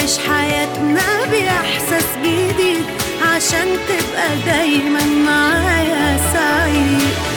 نعيش حياتنا بإحساس جديد عشان تبقى دايما معايا سعيد.